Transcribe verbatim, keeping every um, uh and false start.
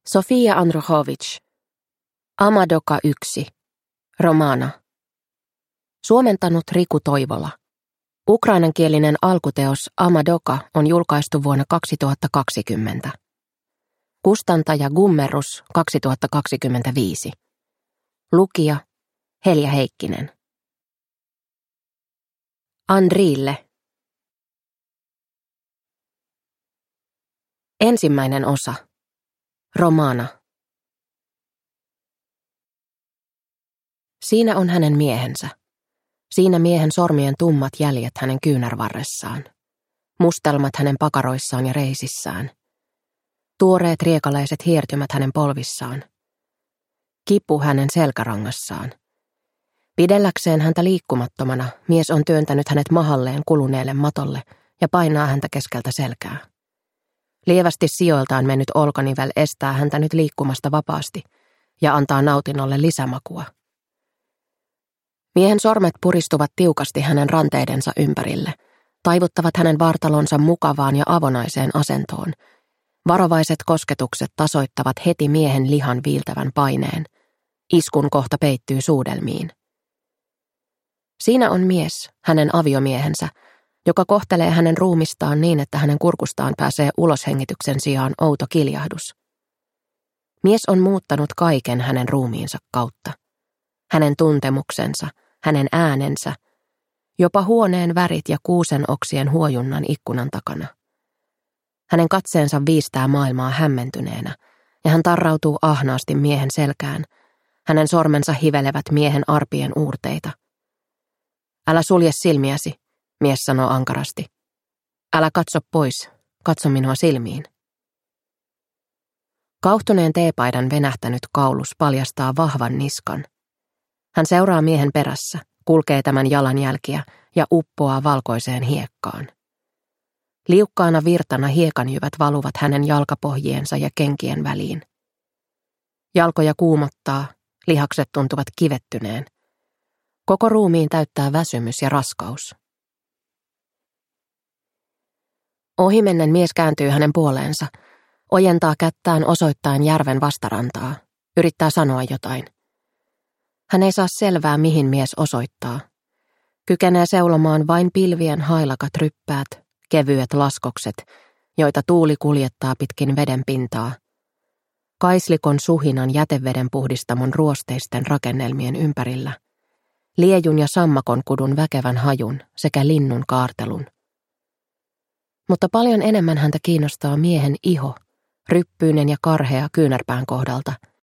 Sofia Andruchovich. Amadoka yksi. Romana. Suomentanut Riku Toivola. Ukrainankielinen alkuteos Amadoka on julkaistu vuonna kaksituhattakaksikymmentä. Kustantaja Gummerus kaksituhattakaksikymmentäviisi. Lukija Helja Heikkinen. Andriille. Ensimmäinen osa. Romana. Siinä on hänen miehensä. Siinä miehen sormien tummat jäljet hänen kyynärvarressaan. Mustelmat hänen pakaroissaan ja reisissään. Tuoreet riekalaiset hiertymät hänen polvissaan. Kipu hänen selkärangassaan. Pidelläkseen häntä liikkumattomana mies on työntänyt hänet mahalleen kuluneelle matolle ja painaa häntä keskeltä selkää. Lievästi sijoiltaan mennyt olkanivel estää häntä nyt liikkumasta vapaasti ja antaa nautinnolle lisämakua. Miehen sormet puristuvat tiukasti hänen ranteidensa ympärille, taivuttavat hänen vartalonsa mukavaan ja avonaiseen asentoon. Varovaiset kosketukset tasoittavat heti miehen lihan viiltävän paineen. Iskun kohta peittyy suudelmiin. Siinä on mies, hänen aviomiehensä, joka kohtelee hänen ruumistaan niin, että hänen kurkustaan pääsee uloshengityksen sijaan outo kiljahdus. Mies on muuttanut kaiken hänen ruumiinsa kautta. Hänen tuntemuksensa, hänen äänensä, jopa huoneen värit ja kuusen oksien huojunnan ikkunan takana. Hänen katseensa viistää maailmaa hämmentyneenä, ja hän tarrautuu ahnaasti miehen selkään. Hänen sormensa hivelevät miehen arpien uurteita. Älä sulje silmiäsi, mies sanoo ankarasti. Älä katso pois, katso minua silmiin. Kauhtuneen teepaidan venähtänyt kaulus paljastaa vahvan niskan. Hän seuraa miehen perässä, kulkee tämän jalanjälkiä ja uppoaa valkoiseen hiekkaan. Liukkaana virtana hiekanjyvät valuvat hänen jalkapohjiensa ja kenkien väliin. Jalkoja kuumottaa, lihakset tuntuvat kivettyneen. Koko ruumiin täyttää väsymys ja raskaus. Ohimennen mies kääntyy hänen puoleensa, ojentaa kättään osoittain järven vastarantaa, yrittää sanoa jotain. Hän ei saa selvää, mihin mies osoittaa. Kykenee seulomaan vain pilvien hailakat ryppäät, kevyet laskokset, joita tuuli kuljettaa pitkin veden pintaa. Kaislikon suhinan jäteveden puhdistamon ruosteisten rakennelmien ympärillä. Liejun ja sammakon kudun väkevän hajun sekä linnun kaartelun. Mutta paljon enemmän häntä kiinnostaa miehen iho, ryppyinen ja karhea kyynärpään kohdalta,